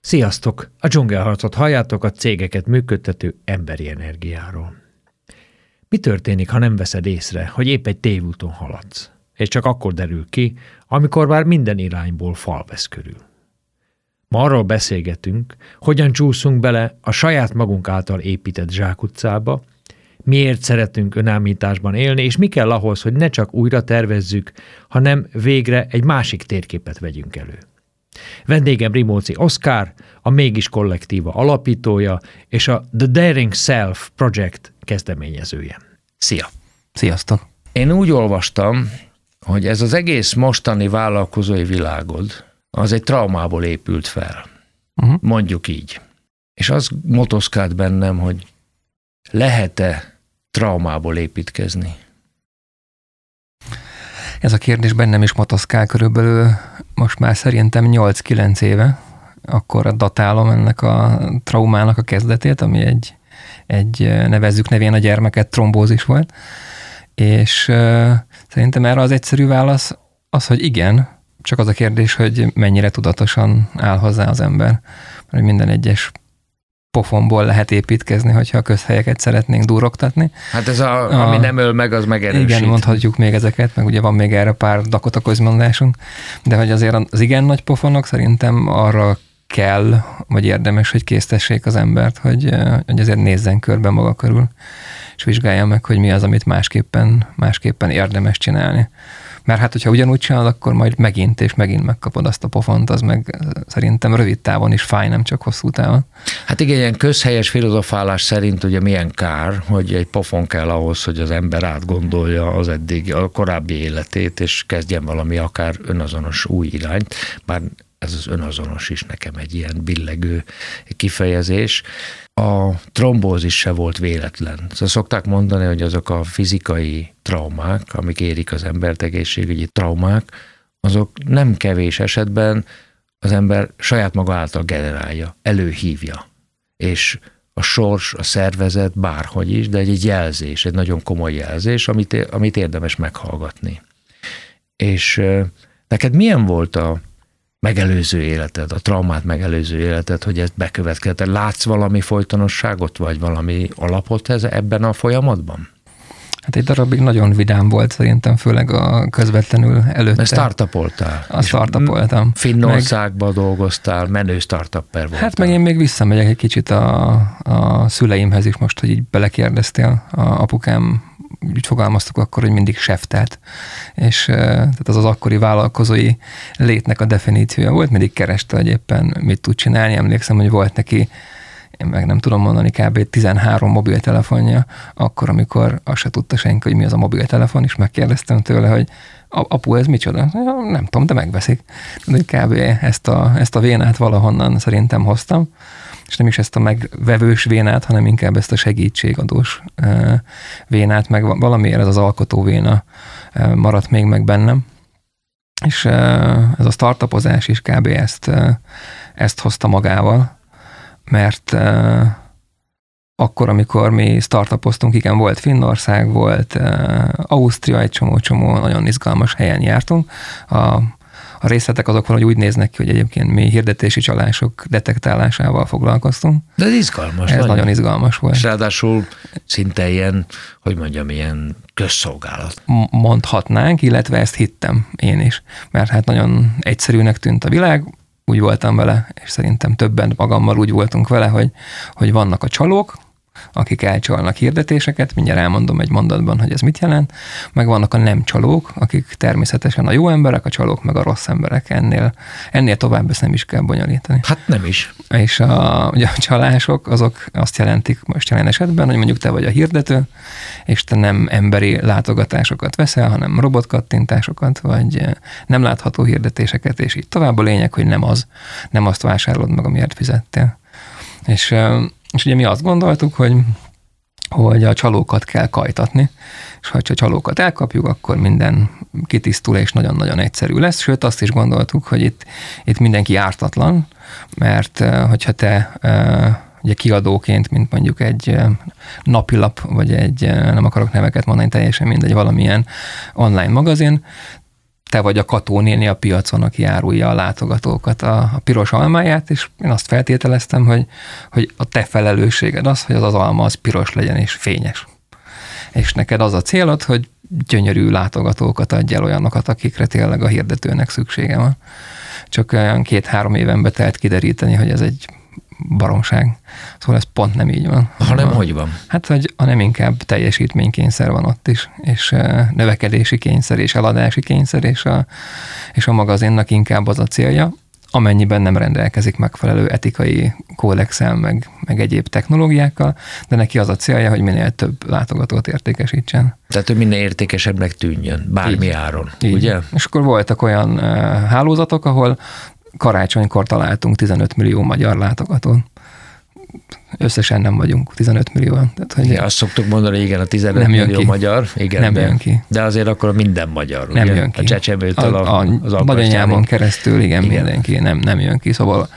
Sziasztok! A dzsungelharcot halljátok a cégeket működtető emberi energiáról. Mi történik, ha nem veszed észre, hogy épp egy tévúton haladsz, és csak akkor derül ki, amikor már minden irányból fal vesz körül? Ma arról beszélgetünk, hogyan csúszunk bele a saját magunk által épített zsákutcába, miért szeretünk önállításban élni, és mi kell ahhoz, hogy ne csak újra tervezzük, hanem végre egy másik térképet vegyünk elő. Vendégem Rimóci Oszkár, a Mégis Kollektíva alapítója és a The Daring Self Project kezdeményezője. Szia! Sziasztok! Én úgy olvastam, hogy ez az egész mostani vállalkozói világod, az egy traumából épült fel. Mondjuk így. És az motoszkált bennem, hogy lehet-e traumából építkezni? Ez a kérdés bennem is motoszkál körülbelül most már szerintem 8-9 éve. Akkor datálom ennek a traumának a kezdetét, ami egy nevezzük nevén a gyermeket, trombózis volt. És szerintem erre az egyszerű válasz az, hogy igen, csak az a kérdés, hogy mennyire tudatosan áll hozzá az ember. Mert minden egyes pofonból lehet építkezni, hogyha a közhelyeket szeretnénk durrogtatni. Hát ez ami nem öl meg, az megerősít. Igen, mondhatjuk még ezeket, meg ugye van még erre pár Dakota közmondásunk, de hogy azért az igen nagy pofonok szerintem arra kell, vagy érdemes, hogy késztessék az embert, hogy azért nézzen körbe maga körül, és vizsgálja meg, hogy mi az, amit másképpen érdemes csinálni. Mert hát, hogyha ugyanúgy csinálod, akkor majd megint és megint megkapod azt a pofont, az meg szerintem rövid távon is fáj, nem csak hosszú távon. Hát igen, ilyen közhelyes filozofálás szerint ugye milyen kár, hogy egy pofon kell ahhoz, hogy az ember átgondolja az a korábbi életét, és kezdjen valami akár önazonos új irányt, bár ez az önazonos is nekem egy ilyen billegő kifejezés. A trombózis se volt véletlen. Szóval szokták mondani, hogy azok a fizikai traumák, amik érik az embert, egészségügyi traumák, azok nem kevés esetben az ember saját maga által generálja, előhívja. És a sors, a szervezet bárhogy is, de egy jelzés, egy nagyon komoly jelzés, amit érdemes meghallgatni. És neked milyen volt a megelőző életed, a traumát megelőző életed, hogy ez bekövetkezett? Látsz valami folytonosságot, vagy valami alapot ebben a folyamatban? Hát egy darabig nagyon vidám volt szerintem, főleg a közvetlenül előtte. Startupoltál. Startupoltam. Finnországban dolgoztál, menő startupper voltál. Hát meg én még visszamegyek egy kicsit a szüleimhez is most, hogy így belekérdeztél. A apukám úgy fogalmaztuk akkor, hogy mindig seftelt. És tehát az akkori vállalkozói létnek a definíciója volt, mindig kereste, hogy éppen mit tud csinálni. Emlékszem, hogy volt neki, én meg nem tudom mondani, kb. 13 mobiltelefonja, akkor, amikor azt se tudta senki, hogy mi az a mobiltelefon, és megkérdeztem tőle, hogy apu, ez micsoda? Nem tudom, de megveszik. De kb. Ezt a vénát valahonnan szerintem hoztam, és nem is ezt a megvevős vénát, hanem inkább ezt a segítségadós vénát, meg valamiért ez az alkotó véna maradt még meg bennem. És ez a startupozás is kb. Ezt hozta magával, mert akkor, amikor mi startupoztunk, igen, volt Finnország, volt Ausztria, egy csomó nagyon izgalmas helyen jártunk. A részletek azok van, hogy úgy néznek ki, hogy egyébként mi hirdetési csalások detektálásával foglalkoztunk. De ez izgalmas. Ez nagyon izgalmas volt. És ráadásul szinte ilyen, ilyen közszolgálat. Mondhatnánk, illetve ezt hittem én is. Mert hát nagyon egyszerűnek tűnt a világ, úgy voltam vele, és szerintem többen magammal úgy voltunk vele, hogy vannak a csalók, akik elcsalnak hirdetéseket, mindjárt elmondom egy mondatban, hogy ez mit jelent, meg vannak a nem csalók, akik természetesen a jó emberek, a csalók meg a rossz emberek. Ennél tovább ezt nem is kell bonyolítani. Hát nem is. És ugye a csalások, azok azt jelentik most jelen esetben, hogy mondjuk te vagy a hirdető, és te nem emberi látogatásokat veszel, hanem robotkattintásokat, vagy nem látható hirdetéseket, és így tovább. A lényeg, hogy nem azt vásárolod meg, amiért fizettél. És ugye mi azt gondoltuk, hogy a csalókat kell kajtatni, és ha a csalókat elkapjuk, akkor minden kitisztul, és nagyon-nagyon egyszerű lesz. Sőt, azt is gondoltuk, hogy itt mindenki ártatlan, mert hogyha te ugye kiadóként, mint mondjuk egy napilap, vagy egy, nem akarok neveket mondani, teljesen mindegy, valamilyen online magazin, te vagy a Kató néni a piacon, aki árulja a látogatókat a piros almáját, és én azt feltételeztem, hogy a te felelősséged az, hogy az alma az piros legyen és fényes. És neked az a célod, hogy gyönyörű látogatókat adj el, olyanokat, akikre tényleg a hirdetőnek szüksége van. Csak olyan 2-3 éven betelt kideríteni, hogy ez egy baromság. Szóval ez pont nem így van. Hanem hogy van? Hát, hanem inkább teljesítménykényszer van ott is, és növekedési kényszer, és eladási kényszer, és a magazinnak inkább az a célja, amennyiben nem rendelkezik megfelelő etikai kódexel, meg egyéb technológiákkal, de neki az a célja, hogy minél több látogatót értékesítsen. Tehát, hogy minél értékesebbnek tűnjön, bármi áron, ugye? És akkor voltak olyan hálózatok, ahol karácsonykor találtunk 15 millió magyar látogatót. Összesen nem vagyunk 15 millióan. Igen, azt szoktuk mondani, hogy igen, a 15 millió magyar, igen, nem jön ki. De azért akkor minden magyar, nem ugye? jön ki. A csecsemőtől az nagyanyámon keresztül, igen, mindenki nem jön ki. Szóval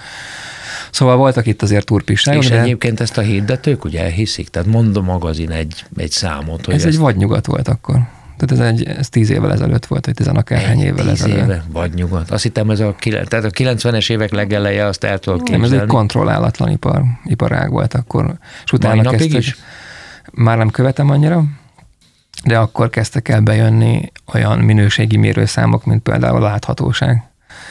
voltak itt azért turpisságok. És egyébként ezt a hirdetők ugye elhiszik? Tehát mondom magazin egy számot. Hogy ez egy vadnyugat volt akkor. Tehát ez 10 évvel ezelőtt volt, vagy 10 akárhány évvel ezelőtt. 10 éve, vadnyugat. Azt hittem, tehát a 90-es évek legeleje, azt el tudod képzelni. Nem, ez egy kontrollálatlan iparág volt akkor. És utána napig is? Már nem követem annyira, de akkor kezdtek el bejönni olyan minőségi mérőszámok, mint például a láthatóság.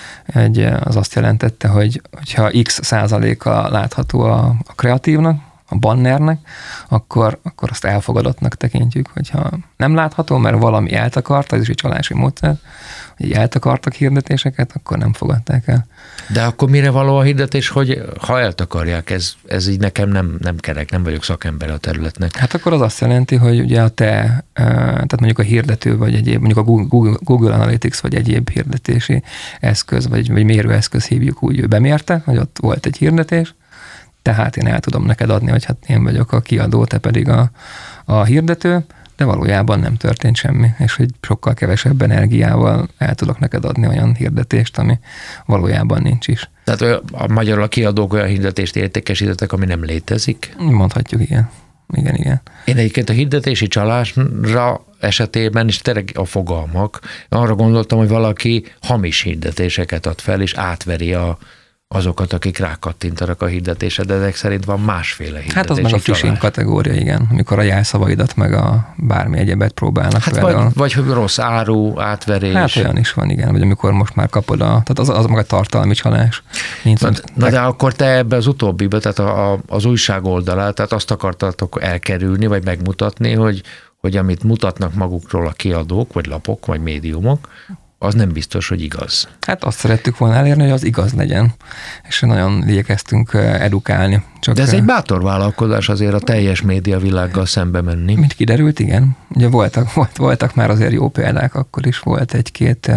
Az azt jelentette, hogyha x százaléka látható a kreatívnak, a bannernek, akkor azt elfogadottnak tekintjük, hogyha nem látható, mert valami eltakart, ez is egy csalási módszer, hogy eltakartak hirdetéseket, akkor nem fogadták el. De akkor mire való a hirdetés, hogy ha eltakarják, ez így nekem nem kerek, nem vagyok szakember a területnek. Hát akkor az azt jelenti, hogy ugye tehát mondjuk a hirdető, vagy egyéb, mondjuk a Google Analytics, vagy egyéb hirdetési eszköz, vagy mérőeszköz hívjuk úgy, ő bemérte, hogy ott volt egy hirdetés, tehát én el tudom neked adni, hogy hát én vagyok a kiadó, te pedig a hirdető, de valójában nem történt semmi, és hogy sokkal kevesebb energiával el tudok neked adni olyan hirdetést, ami valójában nincs is. Tehát magyarul a kiadók olyan hirdetést értékesítettek, ami nem létezik? Mondhatjuk, igen. Igen. Én egyébként a hirdetési csalásra esetében is tényleg a fogalmak. Arra gondoltam, hogy valaki hamis hirdetéseket ad fel, és átveri azokat, akik rákattintanak a hirdetésre, de ezek szerint van másféle hirdetési Hát az meg a phishing kategória, igen, amikor a jelszavaidat meg a bármi egyebet próbálnak. Hát vagy hogy rossz áru, átverés. Hát olyan is van, igen, vagy amikor most már kapod tehát az meg a tartalmi csalás. Na de akkor te ebbe az utóbbibe, tehát az újság oldalát, tehát azt akartatok elkerülni, vagy megmutatni, hogy amit mutatnak magukról a kiadók, vagy lapok, vagy médiumok, az nem biztos, hogy igaz. Hát azt szerettük volna elérni, hogy az igaz legyen, és nagyon igyekeztünk edukálni. De ez egy bátor vállalkozás azért a teljes médiavilággal szembe menni. Mint kiderült, igen. Ugye voltak már azért jó példák, akkor is volt egy-két,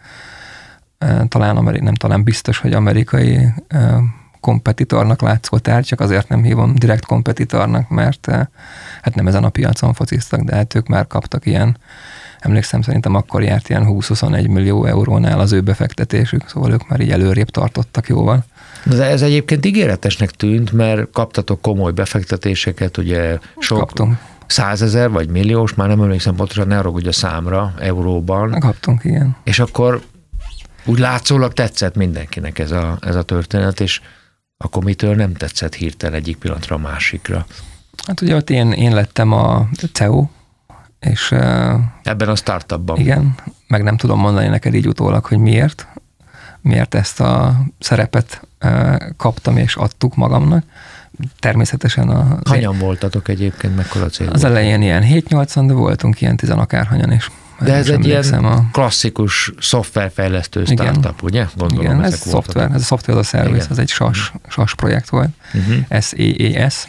talán biztos, hogy amerikai kompetitornak látszó tárgy, csak azért nem hívom direkt kompetitornak, mert hát nem ezen a piacon fociztak, de hát ők már kaptak ilyen. Emlékszem, szerintem akkor járt ilyen 20-21 millió eurónál az ő befektetésük, szóval ők már így előrébb tartottak jóval. De ez egyébként ígéretesnek tűnt, mert kaptatok komoly befektetéseket, ugye sok kaptunk. 100 000 vagy milliós, már nem emlékszem pontosan, ne ragudj a számra, euróban. Kaptunk, igen. És akkor úgy látszólag tetszett mindenkinek ez a történet, és akkor mitől nem tetszett hirtelen egyik pillanatra a másikra? Hát ugye ott én lettem a CEO, és ebben a startupban. Igen, meg nem tudom mondani neked így utólag, hogy miért ezt a szerepet kaptam és adtuk magamnak. Természetesen Hanyan voltatok egyébként, mekkora cél? Az elején ilyen 7-8-an, de voltunk ilyen 10 akárhanyan is. De ez egy ilyen klasszikus szoftverfejlesztő startup, ugye? Gondolom, igen, ez szoftver, ez a software as a service, ez egy SAS projekt volt, SaaS,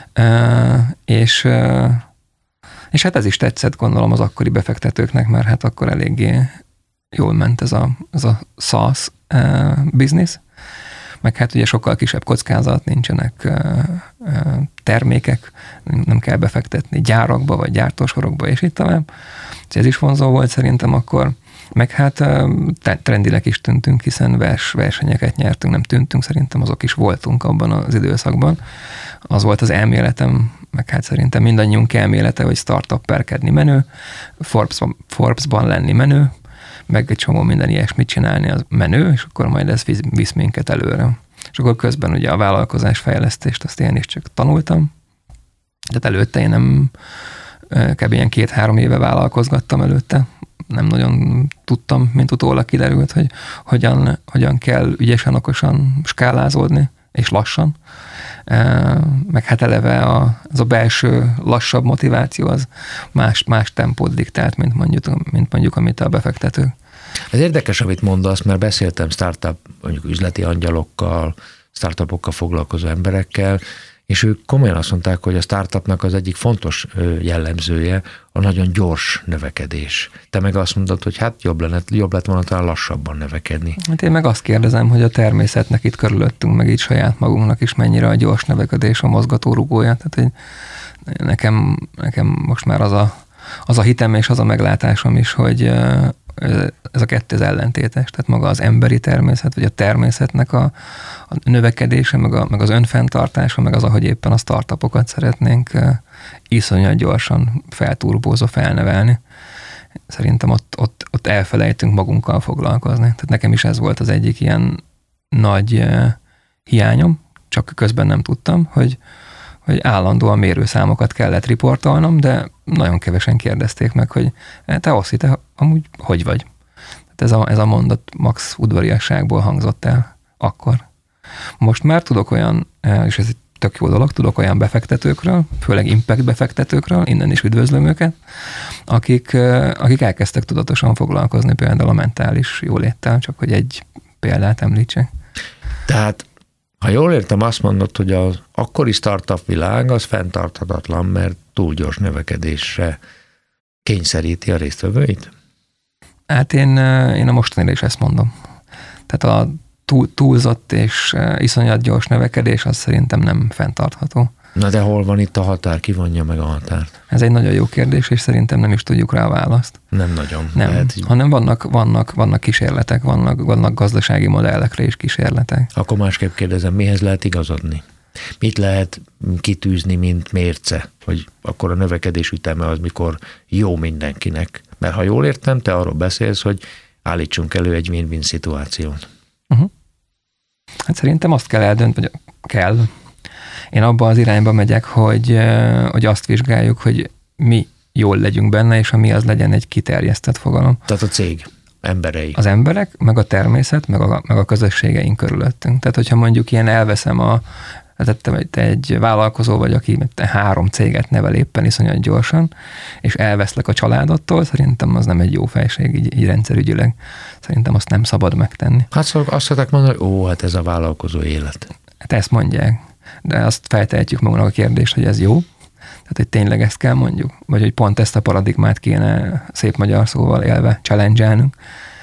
és hát ez is tetszett, gondolom, az akkori befektetőknek, mert hát akkor eléggé jól ment ez a SaaS business, meg hát ugye sokkal kisebb kockázat, nincsenek termékek, nem kell befektetni gyárakba, vagy gyártósorokba, és itt tovább. Ez is vonzó volt szerintem akkor, meg hát trendileg is tűntünk, hiszen versenyeket nyertünk, nem tűntünk, szerintem azok is voltunk abban az időszakban. Az volt az elméletem, meg hát szerintem mindannyiunk elmélete, hogy startup perkedni menő, Forbes-ban lenni menő, meg egy csomó minden ilyesmit csinálni, az menő, és akkor majd ez visz minket előre. És akkor közben ugye a vállalkozás fejlesztést azt én is csak tanultam. Tehát előtte én nem kb. Ilyen 2-3 éve vállalkozgattam előtte. Nem nagyon tudtam, mint utólag kiderült, hogy hogyan kell ügyesen, okosan skálázódni, és lassan. Meg hát eleve az a belső lassabb motiváció az más tempót diktált, mint mondjuk amit a befektetők. Ez érdekes, amit mondasz, mert beszéltem startup, mondjuk üzleti angyalokkal, startupokkal foglalkozó emberekkel, és ők komolyan azt mondták, hogy a startupnak az egyik fontos jellemzője a nagyon gyors növekedés. Te meg azt mondod, hogy hát jobb lett volna talán lassabban növekedni. Hát én meg azt kérdezem, hogy a természetnek itt körülöttünk, meg itt saját magunknak is mennyire a gyors növekedés a mozgatórugója. Tehát hogy nekem most már az a hitem és az a meglátásom is, hogy ez a kettő az ellentétes, tehát maga az emberi természet, vagy a természetnek a növekedése, meg az önfenntartása, meg az, ahogy éppen a startupokat szeretnénk iszonyat gyorsan felturbózva felnevelni. Szerintem ott elfelejtünk magunkkal foglalkozni. Tehát nekem is ez volt az egyik ilyen nagy hiányom, csak közben nem tudtam, hogy állandóan mérőszámokat kellett riportolnom, de nagyon kevesen kérdezték meg, hogy te Oszi, te amúgy hogy vagy? Tehát ez a mondat max udvariasságból hangzott el akkor. Most már tudok olyan, és ez egy tök jó dolog, tudok olyan befektetőkről, főleg impact befektetőkről, innen is üdvözlöm őket, akik elkezdtek tudatosan foglalkozni például a mentális jóléttel, csak hogy egy példát említsek. Tehát ha jól értem, azt mondod, hogy az akkori startup világ az fenntarthatatlan, mert túl gyors növekedésre kényszeríti a résztvevőit? Hát én a mostanira is ezt mondom. Tehát a túlzott és iszonyat gyors növekedés az szerintem nem fenntartható. Na de hol van itt a határ? Ki vonja meg a határt? Ez egy nagyon jó kérdés, és szerintem nem is tudjuk rá a választ. Nem nagyon. Nem, lehet, hanem vannak kísérletek, vannak gazdasági modellekre is kísérletek. Akkor másképp kérdezem, mihez lehet igazodni? Mit lehet kitűzni, mint mérce, hogy akkor a növekedés üteme az mikor jó mindenkinek? Mert ha jól értem, te arról beszélsz, hogy állítsunk elő egy win-win szituációt. Hát szerintem azt kell eldönteni, vagy kell. Én abba az irányba megyek, hogy azt vizsgáljuk, hogy mi jól legyünk benne, és mi az legyen egy kiterjesztett fogalom. Tehát a cég emberei. Az emberek, meg a természet, meg a közösségeink körülöttünk. Tehát, hogyha mondjuk ilyen elveszem te egy vállalkozó vagy, aki 3 céget nevel éppen iszonyat gyorsan, és elveszlek a családottól, szerintem az nem egy jó fejség, így rendszerügyileg. Szerintem azt nem szabad megtenni. Hát szóval azt szokták mondani, hogy hát ez a vállalkozó élet. Hát ezt mondják, de azt feltehetjük magunknak a kérdést, hogy ez jó, tehát hogy tényleg ezt kell mondjuk, vagy hogy pont ezt a paradigmát kéne szép magyar szóval élve challenge-elnünk.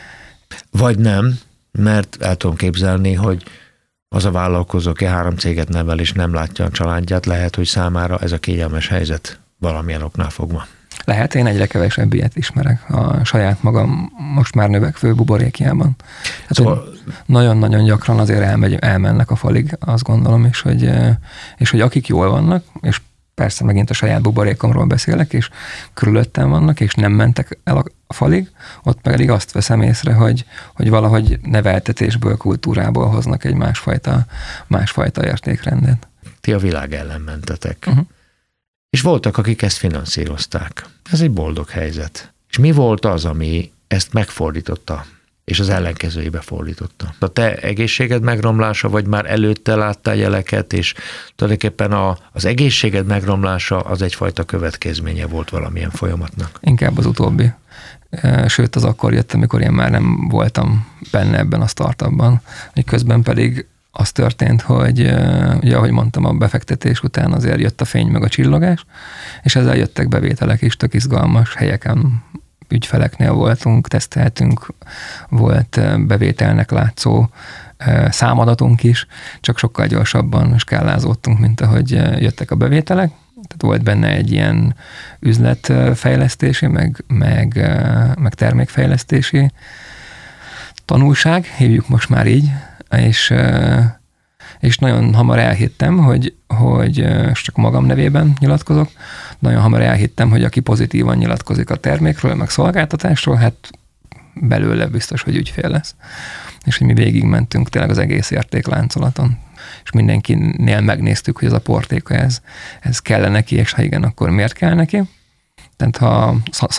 Vagy nem, mert el tudom képzelni, hogy az a vállalkozó, aki 3 céget nevel és nem látja a családját, lehet, hogy számára ez a kényelmes helyzet valamilyen oknál fogva. Lehet, én egyre kevesebb ilyet ismerek a saját magam most már növekvő buborékjában. Hát szóval nagyon-nagyon gyakran azért elmennek a falig, azt gondolom, és hogy akik jól vannak, és persze megint a saját buborékomról beszélek, és körülöttem vannak, és nem mentek el a falig, ott pedig azt veszem észre, hogy valahogy neveltetésből, kultúrából hoznak egy másfajta értékrendet. Ti a világ ellen mentetek. És voltak, akik ezt finanszírozták. Ez egy boldog helyzet. És mi volt az, ami ezt megfordította, és az ellenkezőjébe fordította? A te egészséged megromlása, vagy már előtte láttál jeleket, és tulajdonképpen az egészséged megromlása az egyfajta következménye volt valamilyen folyamatnak? Inkább az utóbbi. Sőt, az akkor jött, amikor én már nem voltam benne ebben a startupban. Közben pedig az történt, hogy ugye, ahogy mondtam, a befektetés után azért jött a fény meg a csillogás, és ezzel jöttek bevételek is, tök izgalmas helyeken, ügyfeleknél voltunk, teszteltünk, volt bevételnek látszó számadatunk is, csak sokkal gyorsabban skálázódtunk, mint ahogy jöttek a bevételek. Tehát volt benne egy ilyen üzletfejlesztési, meg termékfejlesztési tanulság, hívjuk most már így, és nagyon hamar elhittem, hogy csak magam nevében nyilatkozok, nagyon hamar elhittem, hogy aki pozitívan nyilatkozik a termékről, meg szolgáltatásról, hát belőle biztos, hogy ügyfél lesz. És hogy mi végigmentünk tényleg az egész értékláncolaton, és mindenkinél megnéztük, hogy ez a portéka, ez kellene neki, és ha igen, akkor miért kell neki. Tehát ha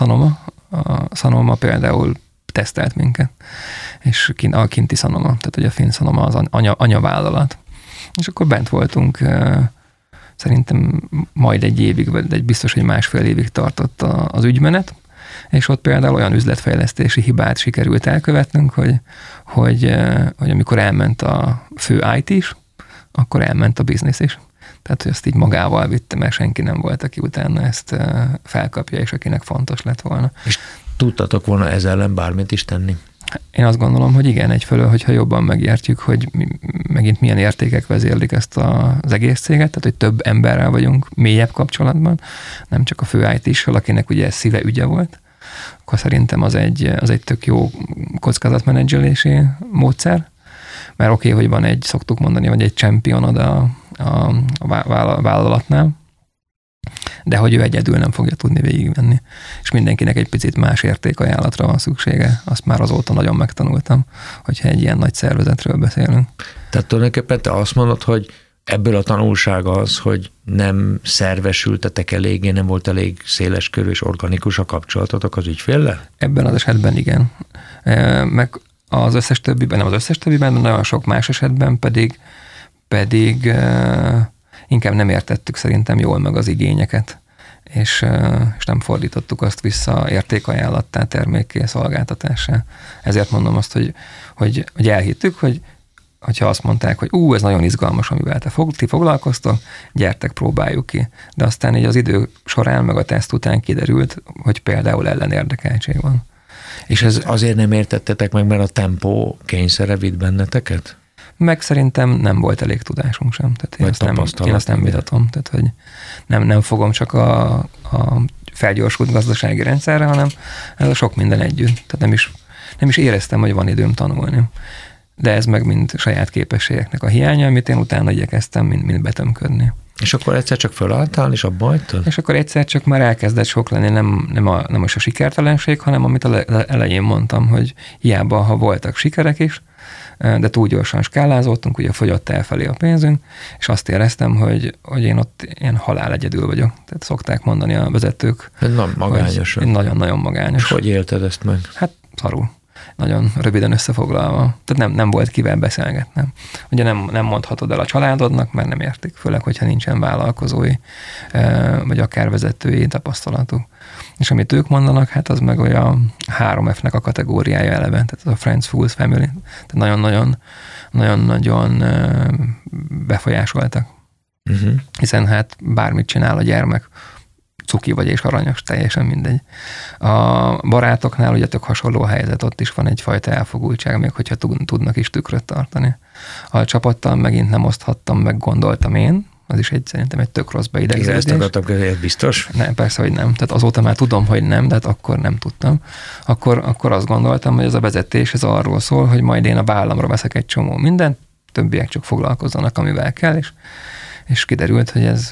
Sanoma például tesztelt minket, és a kinti Sanoma, tehát hogy a finn Sanoma az anyavállalat. És akkor bent voltunk, szerintem majd egy évig, vagy biztos, hogy 1,5 évig tartott az ügymenet, és ott például olyan üzletfejlesztési hibát sikerült elkövetnünk, hogy amikor elment a fő IT is, akkor elment a biznisz is. Tehát, hogy ezt így magával vitte, mert senki nem volt, aki utána ezt felkapja, és akinek fontos lett volna. És tudtatok volna ezzel ellen bármit is tenni? Én azt gondolom, hogy igen, egyfelől, hogyha jobban megértjük, hogy megint milyen értékek vezérlik ezt az egész céget, tehát, hogy több emberrel vagyunk mélyebb kapcsolatban, nem csak a fő IT-ssal, akinek ugye szíve ügye volt, akkor szerintem az egy tök jó kockázatmenedzselési módszer, mert oké, hogy van szoktuk mondani, hogy egy championod a vállalatnál, de hogy ő egyedül nem fogja tudni végigvenni. És mindenkinek egy picit más értékajánlatra van szüksége. Azt már azóta nagyon megtanultam, hogyha egy ilyen nagy szervezetről beszélünk. Tehát tulajdonképpen te azt mondod, hogy ebből a tanulság az, hogy nem szervesültetek eléggé, nem volt elég széleskörű és organikus a kapcsolatotok az ügyféllel? Ebben az esetben igen. Meg az összes többiben, nem az összes többiben, de nagyon sok más esetben pedig inkább nem értettük szerintem jól meg az igényeket, és nem fordítottuk azt vissza értékajánlattá, termékké, szolgáltatássá. Ezért mondom azt, hogy elhittük, hogyha azt mondták, hogy ez nagyon izgalmas, amivel ti foglalkoztok, gyertek, próbáljuk ki. De aztán így az idő során, meg a teszt után kiderült, hogy például ellenérdekeltség van. És ez azért nem értettetek meg, mert a tempó kényszere vitt benneteket? Meg szerintem nem volt elég tudásunk sem. Tehát én azt nem vitatom. Tehát, hogy nem fogom csak a felgyorsult gazdasági rendszerre, hanem ez a sok minden együtt. Tehát nem is éreztem, hogy van időm tanulni. De ez meg mind saját képességeknek a hiánya, amit én utána igyekeztem mind betömködni. És akkor egyszer csak fölálltál, és abba hagytad? És akkor egyszer csak már elkezdett sok lenni, nem is a sikertelenség, hanem amit elején mondtam, hogy hiába, ha voltak sikerek is, de túl gyorsan skálázottunk, ugye fogyott elfelé a pénzünk, és azt éreztem, hogy én ott ilyen halál egyedül vagyok. Tehát szokták mondani a vezetők. Magányosan. Nagyon-nagyon magányos. És hogy élted ezt meg? Hát szarul. Nagyon röviden összefoglalva. Tehát nem volt kivel beszélgetnem. Ugye nem mondhatod el a családodnak, mert nem értik, főleg, hogyha nincsen vállalkozói, vagy akár vezetői tapasztalatuk. És amit ők mondanak, hát az meg olyan 3F-nek a kategóriája eleve, tehát az a Friends, Fools, Family. Tehát nagyon-nagyon befolyásoltak. Uh-huh. Hiszen hát bármit csinál a gyermek, cuki vagy és aranyos, teljesen mindegy. A barátoknál ugye tök hasonló helyzet, ott is van egyfajta elfogultság, még hogyha tudnak is tükröt tartani. A csapattal megint nem oszthattam, meg gondoltam én, az is szerintem egy tök rossz beidegződés. Ezt akartam kérdezni, biztos? Nem, persze, hogy nem. Tehát azóta már tudom, hogy nem, de hát akkor nem tudtam. Akkor azt gondoltam, hogy ez a vezetés ez arról szól, hogy majd én a vállamra veszek egy csomó mindent, többiek csak foglalkozzanak, amivel kell, és kiderült, hogy ez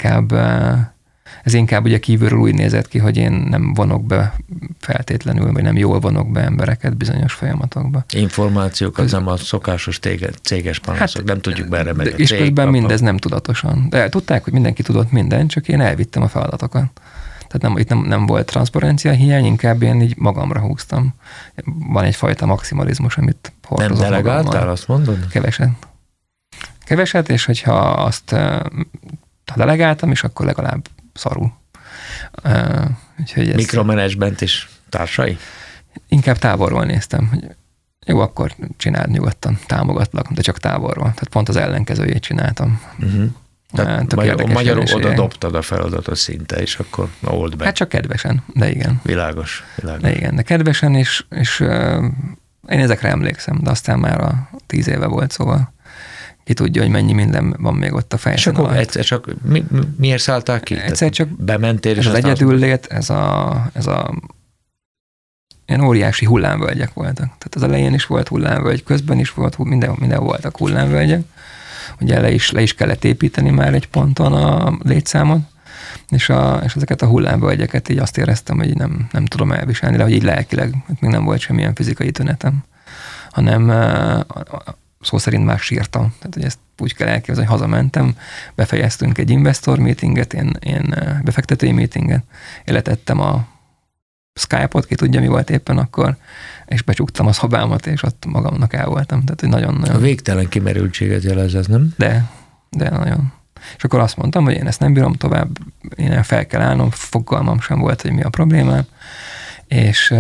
inkább ugye kívülről úgy nézett ki, hogy én nem vonok be feltétlenül, vagy nem jól vonok be embereket bizonyos folyamatokba. Információkat nem a szokásos céges panaszok, nem tudjuk be erre meg. És közben mindez nem tudatosan. De tudták, hogy mindenki tudott mindent, csak én elvittem a feladatokat. Tehát itt nem volt transzparencia hiány, inkább én így magamra húztam. Van egyfajta maximalizmus, amit hordozom. Nem delegáltál, azt mondod? Keveset, és hogyha azt delegáltam, és akkor legalább szarul. Mikromanagement és társai? Inkább távolról néztem, hogy jó, akkor csináld nyugodtan, támogatlak, de csak távolról. Tehát pont az ellenkezőjét csináltam. Uh-huh. Magyarul oda dobtad a feladatot szinte, és akkor old be. Hát csak kedvesen, de igen. Világos. De igen, de kedvesen, és én ezekre emlékszem, de aztán már a 10 éve volt, szóval ki tudja, hogy mennyi minden van még ott a fejszín alatt. És akkor egyszer csak miért szálltál ki? Egyszer csak bementél, és az egyedüllét, ez a ilyen óriási hullámvölgyek voltak. Tehát az elején is volt hullámvölgy, közben is volt, minden voltak hullámvölgyek. Ugye le is kellett építeni már egy ponton a létszámot, és ezeket a hullámvölgyeket így azt éreztem, hogy nem tudom elviselni, de hogy így lelkileg, még nem volt semmilyen fizikai tünetem, hanem szó szerint már sírtam. Tehát, hogy ezt úgy kell elképzelni, hogy hazamentem, befejeztünk egy investor meetinget, én befektetői meetinget, én letettem a Skype-ot, ki tudja, mi volt éppen akkor, és becsuktam a szobámat, és ott magamnak el voltam. Tehát, hogy nagyon-nagyon... A végtelen kimerültséget jelez ez, nem? De nagyon. És akkor azt mondtam, hogy én ezt nem bírom tovább, én fel kell állnom, fogalmam sem volt, hogy mi a problémám, és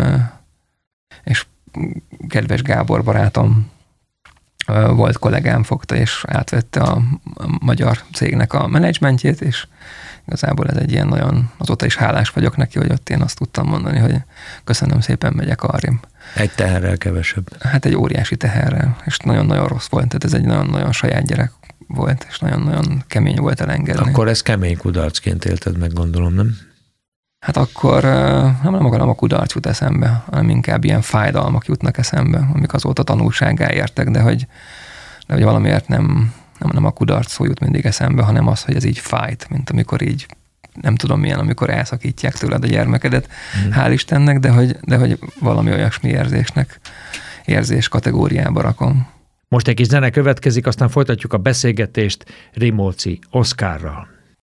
kedves Gábor barátom, volt kollégám, fogta és átvette a magyar cégnek a menedzsmentjét, és igazából ez egy ilyen nagyon, azóta is hálás vagyok neki, hogy ott én azt tudtam mondani, hogy köszönöm szépen, megyek arrébb. Egy teherrel kevesebb. Hát egy óriási teherrel, és nagyon-nagyon rossz volt, tehát ez egy nagyon-nagyon saját gyerek volt, és nagyon-nagyon kemény volt elengedni. Akkor ez kemény kudarcként élted meg, gondolom, nem? Hát akkor nem a kudarc jut eszembe, hanem inkább ilyen fájdalmak jutnak eszembe, amik azóta tanulsággá értek, de hogy valamiért nem a kudarc szó jut mindig eszembe, hanem az, hogy ez így fájt, mint amikor így nem tudom milyen, amikor elszakítják tőled a gyermekedet, hál' Istennek, de hogy valami olyasmi érzés kategóriába rakom. Most egy kis zene következik, aztán folytatjuk a beszélgetést Rimóci Oszkárral.